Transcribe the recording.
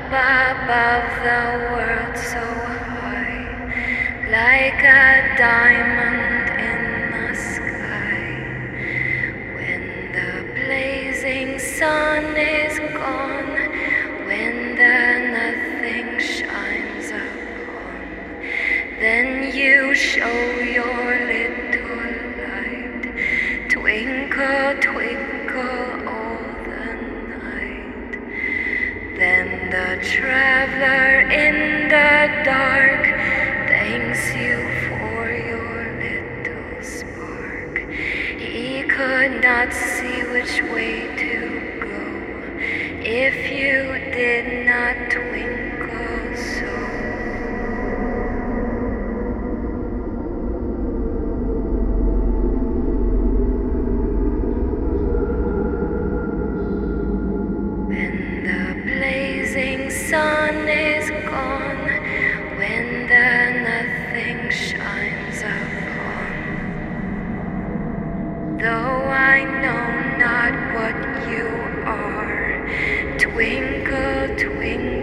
above the world so high, like a diamond in the sky. When the blazing sun is gone, when the nothing shines upon, then you show your little light, twinkle, twinkle all the night. Then the traveler in the dark thanks you for your little spark. He could not see which way to go if you did not twinkle so. When the blazing sun is gone, when the nothing shines upon, though I know not what you are, twinkle, twinkle.